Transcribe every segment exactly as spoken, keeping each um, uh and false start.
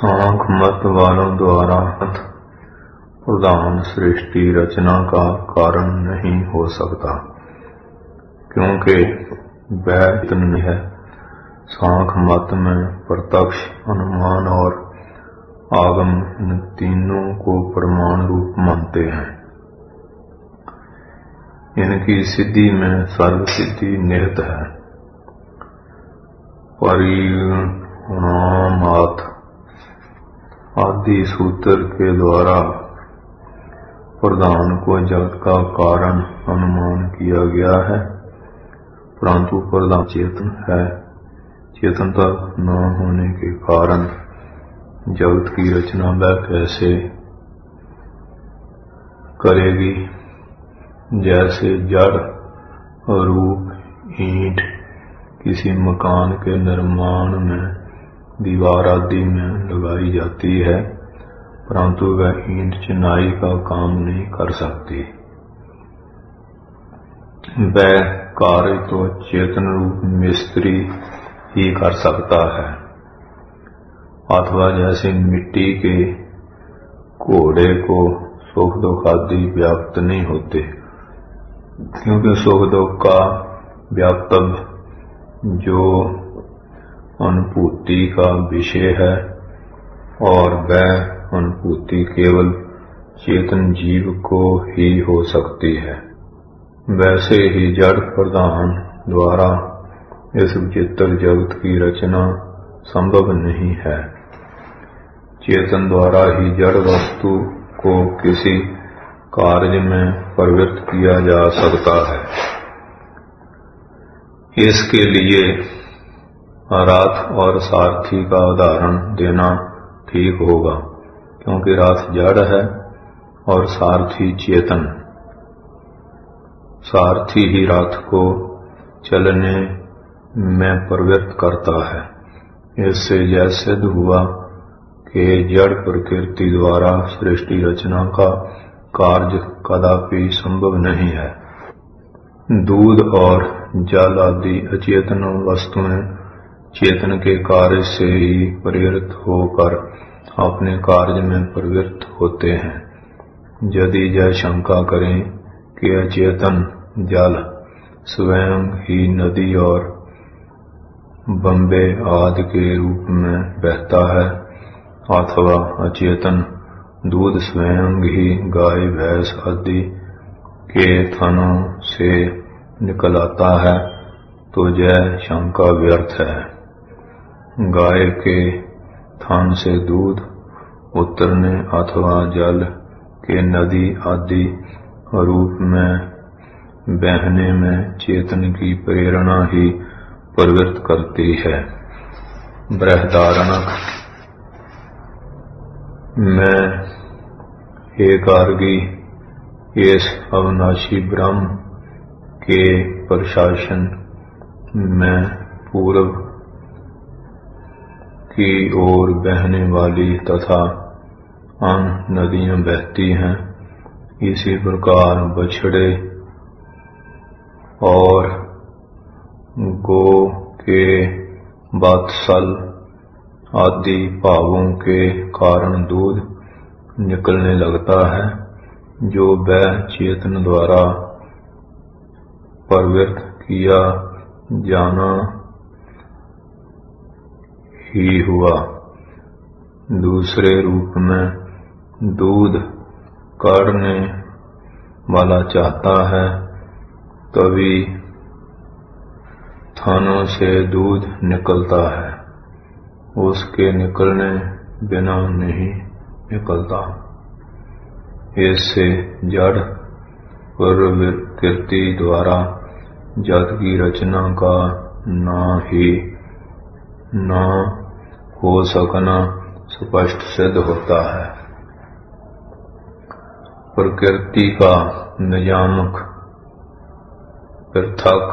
सांख मत वालों द्वारा प्रधान सृष्टि रचना का कारण नहीं हो सकता, क्योंकि वह इतनी है। सांख मत में प्रत्यक्ष, अनुमान और आगम इन तीनों को प्रमाण रूप मानते हैं। इनकी सिद्धि में सर्व सिद्धि निहित है। परिणामात आदि सूत्र के द्वारा प्रधान को जगत का कारण अनुमान किया गया है, परंतु प्रधान चेतन है। चेतनता न होने के कारण जगत की रचना वह कैसे करेगी? जैसे जड़ रूप ईंट किसी मकान के निर्माण में दीवार आदि में लगाई जाती है, परंतु वह ईंट चिनाई का काम नहीं कर सकती। वह कार्य तो चेतन रूप मिस्त्री ही कर सकता है। अथवा जैसे मिट्टी के घोड़े को सुख दुख आदि व्याप्त नहीं होते, क्योंकि सुख दुख का व्याप्तव्य जो अनुभूति का विषय है, और वह अनुभूति केवल चेतन जीव को ही हो सकती है। वैसे ही जड़ प्रधान द्वारा इस विचित्र जगत की रचना संभव नहीं है। चेतन द्वारा ही जड़ वस्तु को किसी कार्य में प्रवृत्त किया जा सकता है। इसके लिए रथ और सारथी का उदाहरण देना ठीक होगा, क्योंकि रथ जड़ है और सारथी चेतन। सारथी ही रथ को चलने में प्रवृत्त करता है। इससे यह सिद्ध हुआ कि जड़ प्रकृति द्वारा सृष्टि रचना का कार्य कदापि संभव नहीं है। दूध और जल आदि अचेतन वस्तुएं चेतन के कार्य से ही प्रेरित होकर अपने कार्य में प्रवृत्त होते हैं। यदि यह शंका करें कि अचेतन जल स्वयं ही नदी और बंबे आदि के रूप में बहता है, अथवा अचेतन दूध स्वयं ही गाय भैंस आदि के थनों से निकल आता है, तो यह शंका व्यर्थ है। गाय के थन से दूध उतरने अथवा जल के नदी आदि रूप में बहने में चेतन की प्रेरणा ही प्रवृत्त करती है। बृहदारण्यक में एक आर्गी इस अविनाशी ब्रह्म के प्रशासन में पूर्व की ओर बहने वाली तथा अन्य नदियां बहती हैं। इसी प्रकार बछड़े और गो के वात्सल आदि भावों के कारण दूध निकलने लगता है, जो वह चेतन द्वारा प्रवृत्त किया जाना ही हुआ। दूसरे रूप में दूध काढ़ने वाला चाहता है, तभी थानों से दूध निकलता है, उसके निकलने बिना नहीं निकलता। इससे जड़ प्रकृति द्वारा जगत की रचना का ना ही न हो सकना स्पष्ट सिद्ध होता है। प्रकृति का नियामक पृथक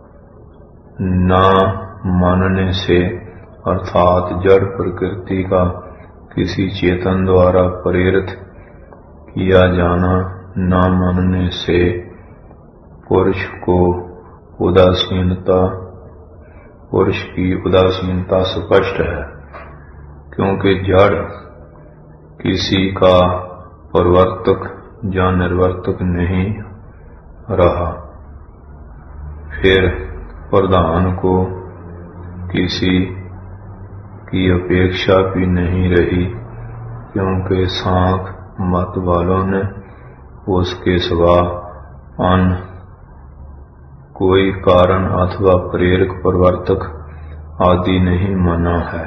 न मानने से, अर्थात जड़ प्रकृति का किसी चेतन द्वारा प्रेरित किया जाना न मानने से पुरुष को उदासीनता पुरुष की उदासीनता स्पष्ट है, क्योंकि जड़ किसी का प्रवर्तक या निर्वर्तक नहीं रहा। फिर प्रधान को किसी की अपेक्षा भी नहीं रही, क्योंकि सांख मत वालों ने उसके सिवा अन्य कोई कारण अथवा प्रेरक प्रवर्तक आदि नहीं माना है।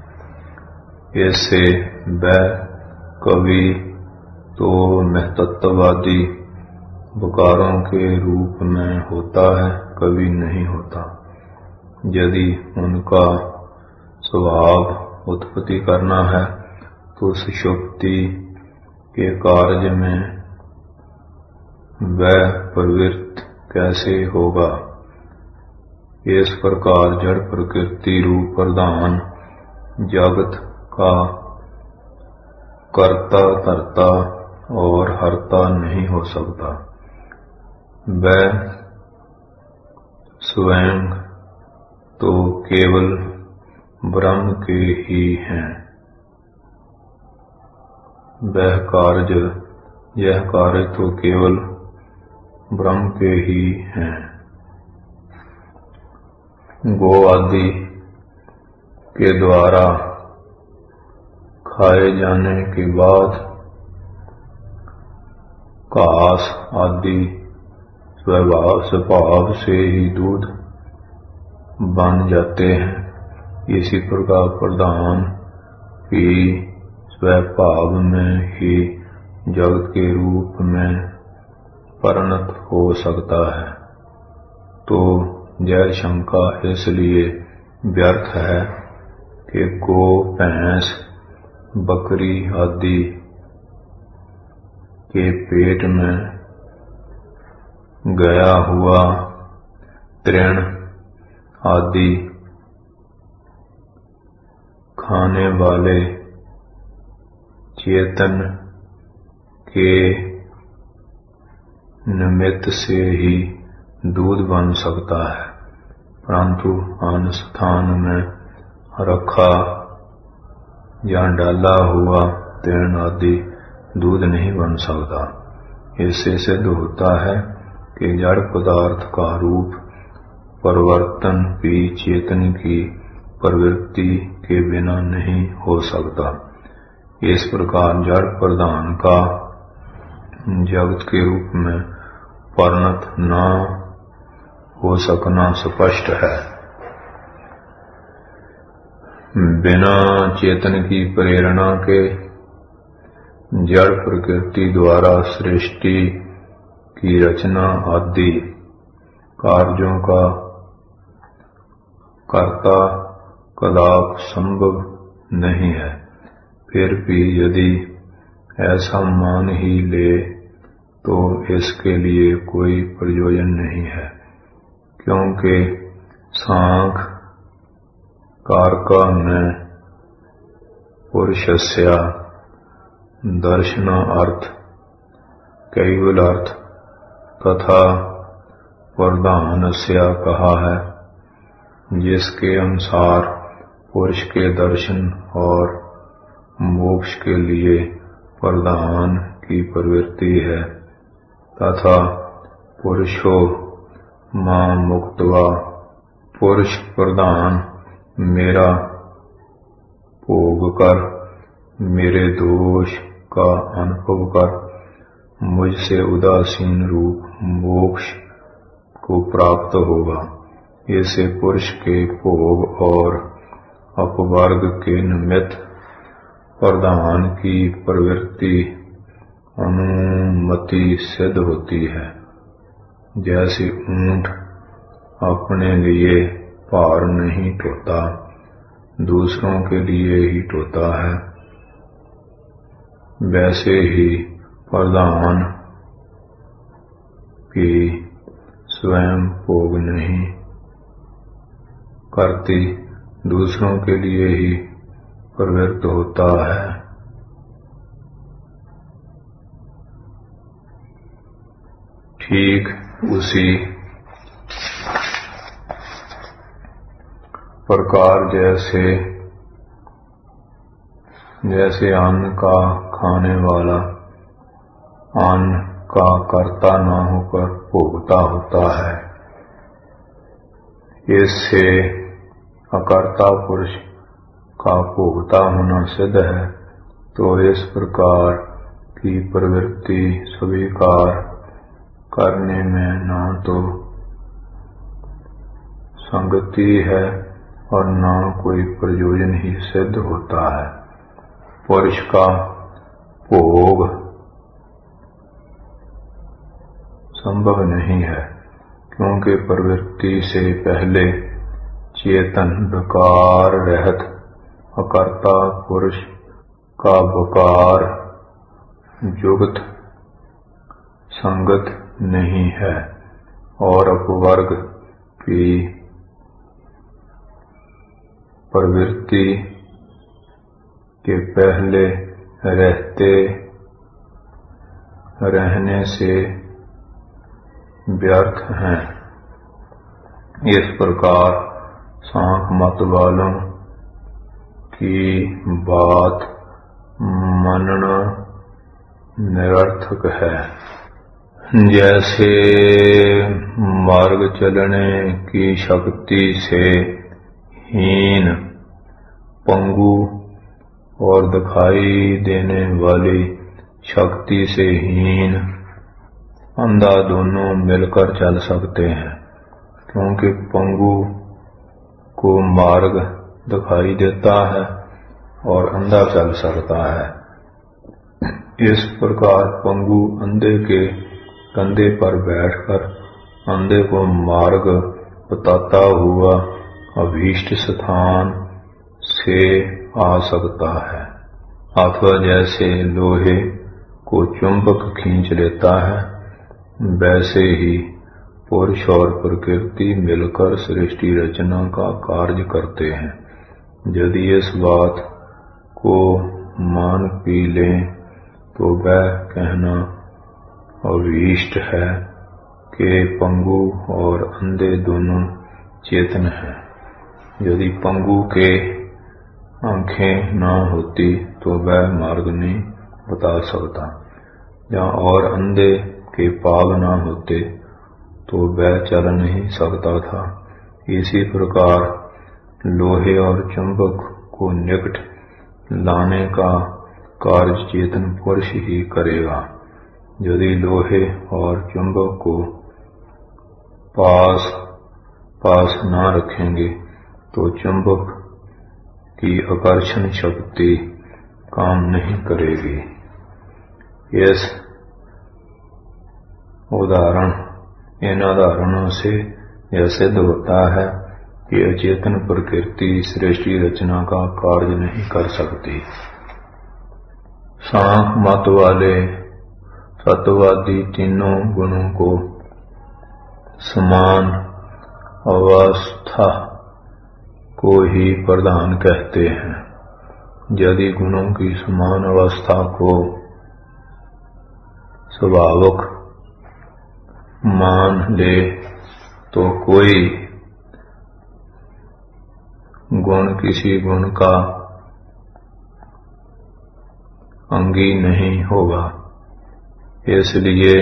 इससे वह कवि तो महतत्ववादी विकारों के रूप में होता है, कभी नहीं होता। यदि उनका स्वभाव उत्पत्ति करना है तो सुषुप्ति के कार्य में वह प्रवृत्त कैसे होगा। इस प्रकार जड़ प्रकृति रूप प्रधान जगत का कर्ता धर्ता और हर्ता नहीं हो सकता। वह स्वयं तो केवल ब्रह्म के ही हैं। वह कार्य यह कार्य तो केवल ब्रह्म के ही हैं। गो आदि के द्वारा खाए जाने के बाद घास आदि स्वभाव स्वभाव से ही दूध बन जाते हैं। इसी प्रकार प्रधान भी स्वभाव में ही जगत के रूप में परिणत हो सकता है। तो यह शंका इसलिए व्यर्थ है कि गो भैंस बकरी आदि के पेट में गया हुआ तृण आदि खाने वाले चेतन के निमित्त से ही दूध बन सकता है, परंतु अन्य स्थान में रखा या डाला हुआ तृण आदि दूध नहीं बन सकता। इससे सिद्ध होता है कि जड़ पदार्थ का रूप परिवर्तन भी चेतन की प्रवृत्ति के बिना नहीं हो सकता। इस प्रकार जड़ प्रधान का जगत के रूप में परिणत न हो सकना स्पष्ट है। बिना चेतन की प्रेरणा के जड़ प्रकृति द्वारा सृष्टि की रचना आदि कार्यों का कर्ता कदाप संभव नहीं है। फिर भी यदि ऐसा मान ही ले तो इसके लिए कोई प्रयोजन नहीं है, क्योंकि सांख कारका में पुरुषस्य दर्शनार्थ कैवलार्थ तथा प्रधानस्य कहा है, जिसके अनुसार पुरुष के दर्शन और मोक्ष के लिए प्रधान की प्रवृत्ति है, तथा पुरुषो मां मुक्त्वा पुरुष प्रधान मेरा भोग कर मेरे दोष का अनुभव कर मुझसे उदासीन रूप मोक्ष को प्राप्त होगा। इससे पुरुष के भोग और अपवर्ग के निमित्त प्रधान की प्रवृत्ति अनुमति सिद्ध होती है। जैसे ऊंट अपने लिए भार नहीं ढोता, दूसरों के लिए ही ढोता है, वैसे ही प्रधान भी स्वयं भोग नहीं करती, दूसरों के लिए ही प्रवृत्त होता है। ठीक उसी प्रकार जैसे जैसे अन्न का खाने वाला अन्न का कर्ता न होकर भोगता होता है, इससे अकर्ता पुरुष का भोगता होना सिद्ध है। तो इस प्रकार की प्रवृत्ति स्वीकार करने में न तो संगति है और न कोई प्रयोजन ही सिद्ध होता है। पुरुष का भोग संभव नहीं है, क्योंकि प्रवृत्ति से पहले चेतन विकार रहित अकर्ता पुरुष का विकार युक्त संगत नहीं है, और अपवर्ग की प्रवृत्ति के पहले रहते रहने से व्यर्थ हैं। इस प्रकार सांख मत वालों की बात मानना निरर्थक है। जैसे मार्ग चलने की शक्ति से हीन पंगु और दिखाई देने वाली शक्ति से हीन अंधा दोनों मिलकर चल सकते हैं, क्योंकि पंगु को मार्ग दिखाई देता है और अंधा चल सकता है। इस प्रकार पंगु अंधे के कंधे पर बैठकर अंधे को मार्ग बताता हुआ अभीष्ट स्थान से आ सकता है, अथवा जैसे लोहे को चुंबक खींच लेता है, वैसे ही पुरुष और प्रकृति मिलकर सृष्टि रचना का कार्य करते हैं। यदि इस बात को मान पी लें तो वह कहना अभीष्ट है कि पंगु और अंधे दोनों चेतन हैं। यदि पंगु के आंखें न होती तो वह मार्ग नहीं बता सकता, या और अंधे के पाग न होते तो वह चल नहीं सकता था। इसी प्रकार लोहे और चुंबक को निकट लाने का कार्य चेतन पुरुष ही करेगा। यदि लोहे और चुंबक को पास पास न रखेंगे तो चुंबक की आकर्षण शक्ति काम नहीं करेगी। इस उदाहरण इन उदाहरणों से यह सिद्ध होता है कि अचेतन प्रकृति सृष्टि रचना का कार्य नहीं कर सकती। सांख मत वाले सत्ववादी तीनों गुणों को समान अवस्था को ही प्रधान कहते हैं। यदि गुणों की समान अवस्था को स्वाभाविक मान ले तो कोई गुण किसी गुण का अंगी नहीं होगा। इसलिए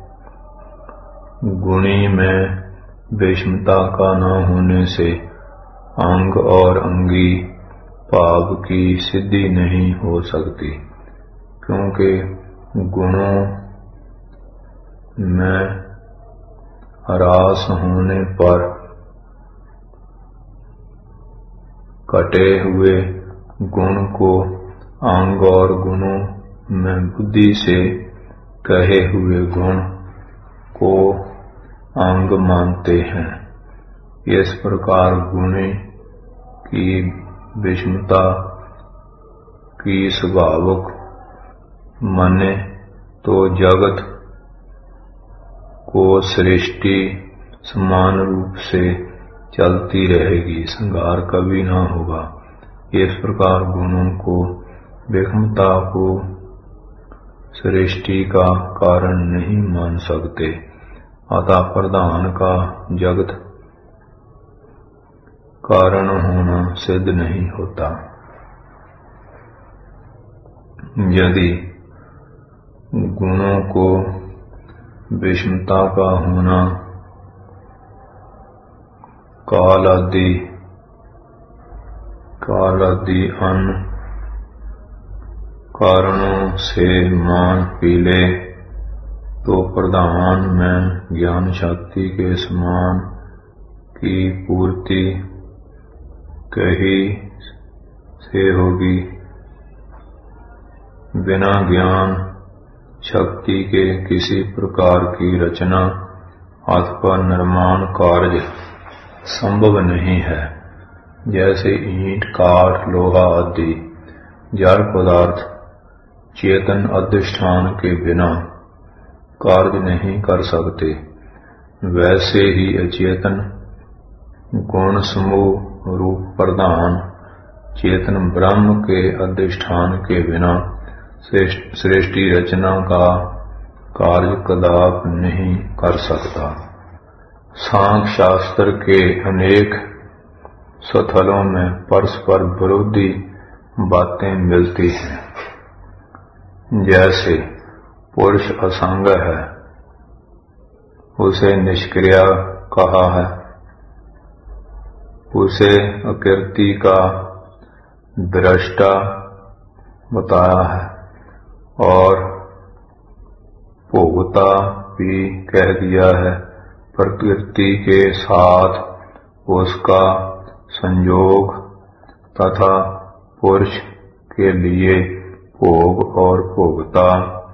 गुणी में विषमता का न होने से अंग और अंगी भाव की सिद्धि नहीं हो सकती, क्योंकि गुणों में ह्रास होने पर कटे हुए गुण को अंग और गुणों में बुद्धि से कहे हुए गुण को अंग मानते हैं। इस प्रकार गुणे की विषमता की स्वाभाविक माने तो जगत को सृष्टि समान रूप से चलती रहेगी, संहार कभी ना होगा। इस प्रकार गुणों को विषमता को सृष्टि का कारण नहीं मान सकते, अतः प्रधान का जगत कारण होना सिद्ध नहीं होता। यदि गुणों को विषमता का होना, काल आदि काल आदि अन्य कारणों से मान पीले, तो प्रधान में ज्ञान शक्ति के समान की पूर्ति कहीं से होगी। बिना ज्ञान शक्ति के किसी प्रकार की रचना अथवा निर्माण कार्य संभव नहीं है। जैसे ईंट, काठ, लोहा आदि जड़ पदार्थ चेतन अधिष्ठान के बिना कार्य नहीं कर सकते, वैसे ही अचेतन गुण समूह रूप प्रधान चेतन ब्रह्म के अधिष्ठान के बिना सृष्टि रचना का कार्य कदाप नहीं कर सकता। सांख्य शास्त्र के अनेक स्थलों में परस्पर विरोधी बातें मिलती हैं। जैसे पुरुष असंग है, उसे निष्क्रिय कहा है, उसे अकृति का दृष्टा बताया है और भोगता भी कह दिया है। प्रकृति के साथ उसका संयोग तथा पुरुष के लिए भोग और भोगता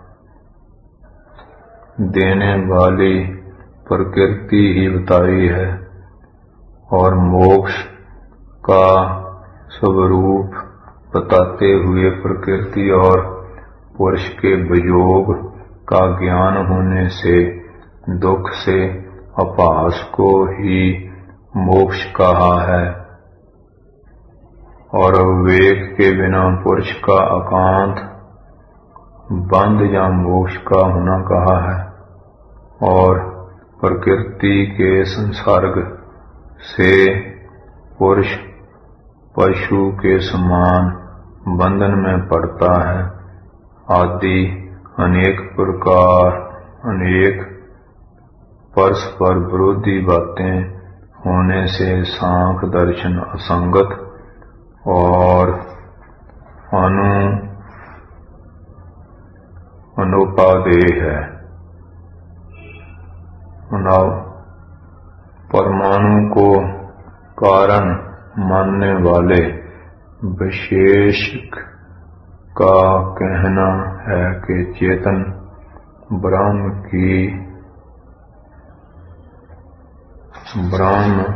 देने वाली प्रकृति ही बताई है, और मोक्ष का स्वरूप बताते हुए प्रकृति और पुरुष के वियोग का ज्ञान होने से दुख से अपास को ही मोक्ष कहा है, और विवेक के बिना पुरुष का एकांत बंध या मोक्ष का होना कहा है, और प्रकृति के संसर्ग से पुरुष पशु के समान बंधन में पड़ता है आदि अनेक प्रकार अनेक परस्पर विरोधी बातें होने से सांख्य दर्शन असंगत और अनु अनुपादेय है। परमाणु को कारण मानने वाले विशेषज्ञ का कहना है कि चेतन ब्रह्म की ब्रह्म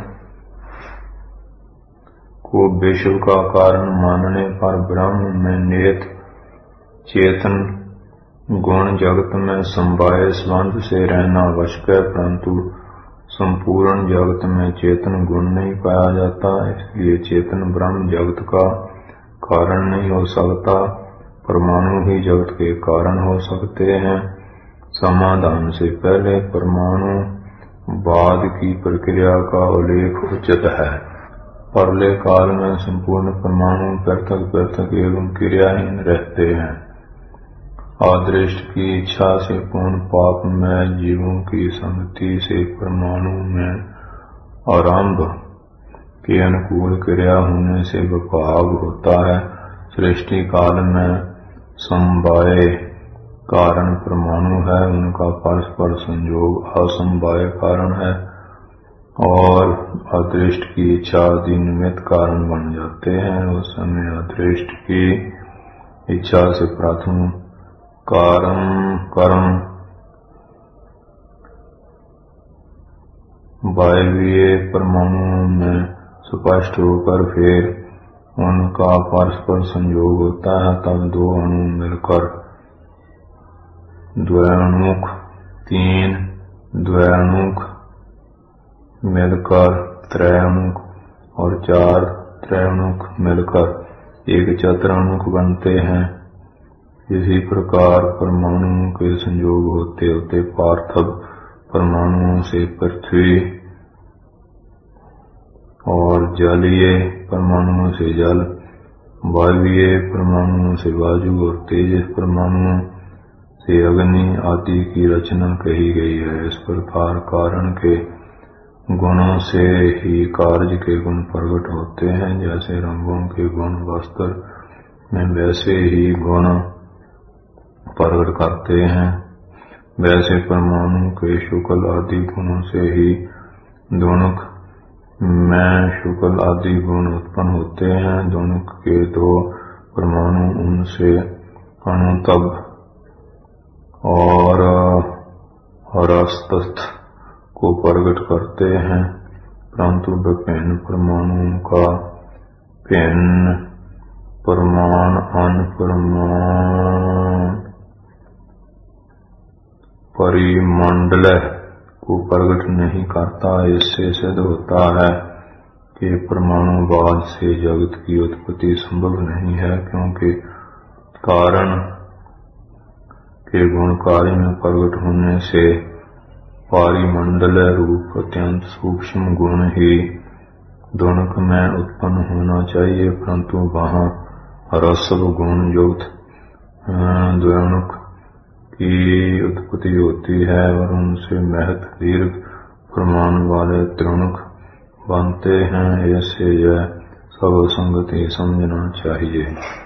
को विश्व का कारण मानने पर ब्रह्म में निहित चेतन गुण जगत में समवाय संबंध से रहना आवश्यक है, परंतु संपूर्ण जगत में चेतन गुण नहीं पाया जाता, इसलिए चेतन ब्रह्म जगत का कारण नहीं हो सकता। परमाणु ही जगत के कारण हो सकते हैं। समाधान से पहले परमाणु बाद की प्रक्रिया का उल्लेख उचित है। परले काल में संपूर्ण परमाणु पृथक पृथक एवं क्रियाहीन रहते हैं। अदृष्ट की इच्छा से पूर्ण पाप में जीवों की संगति से परमाणु में आरंभ के अनुकूल क्रिया होने से विभाग होता है। सृष्टि काल में समवाय कारण परमाणु है, उनका परस्पर संयोग असमवाय कारण है, और अदृष्ट की इच्छा आदि निमित्त कारण बन जाते हैं। उस समय अदृष्ट की इच्छा से प्रथम कर्म कर्म वायवीय परमाणुओं में स्पष्ट होकर फिर उनका परस्पर संयोग होता है, तब दो अणु मिलकर द्वैअणुक, तीन द्वैअणुक मिलकर त्रैअणुक और चार त्रैअणुक मिलकर एक चतुर्अणुक बनते हैं। इसी प्रकार परमाणुओं के संयोग होते होते पार्थिव परमाणुओं से पृथ्वी और जलीय परमाणुओं से जल वायवीय परमाणुओं से वायु और तेजस परमाणुओं से अग्नि आदि की रचना कही गई है। इस प्रकार कारण के गुणों से ही कार्य के गुण प्रकट होते हैं। जैसे रंगों के गुण वस्त्र में वैसे ही गुण प्रकट करते हैं, वैसे परमाणु के शुक्ल आदि गुणों से ही दोनक में शुक्ल आदि गुण उत्पन्न होते हैं। दोनक के दो परमाणु उनसे अणु तब और हरास्तस्थ को प्रकट करते हैं, परंतु विभिन्न परमाणुओं का भिन्न परमाण अन्य परमाण परिमंडल को प्रकट नहीं करता। इससे सिद्ध होता है कि परमाणुवाद से जगत की उत्पत्ति संभव नहीं है, क्योंकि कारण के गुण कार्य में प्रकट होने से परिमंडल रूप अत्यंत सूक्ष्म गुण ही दोनक में उत्पन्न होना चाहिए, परंतु वहाँ रसव गुण युक्त द्वयोनक की उत्पत्ति होती है और उनसे महत दीर्घ प्रमाण वाले त्रिणुक बनते हैं। ऐसे यह सब संगति समझना चाहिए।